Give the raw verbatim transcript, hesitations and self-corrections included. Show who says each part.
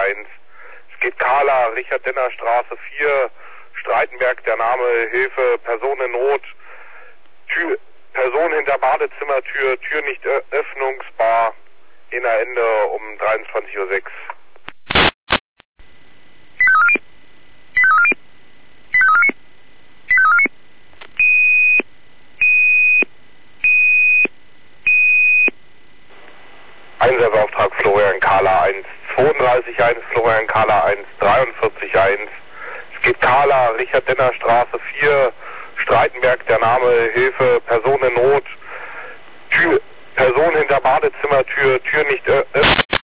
Speaker 1: eins. Es geht Carla, Richard-Denner-Straße vier, Streitenberg, der Name, Hilfe, Person in Not, Tür, Person hinter Badezimmertür, Tür nicht öffnungsbar, inner Ende um dreiundzwanzig Uhr sechs. Einsatzauftrag Florian Carla eins, zweiunddreißig eins, Florian Carla eins, dreiundvierzig eins. Es geht Carla, Richard-Denner-Straße vier, Streitenberg, der Name, Hilfe, Person in Not, Tür, Person hinter Badezimmertür, Tür nicht öffnen.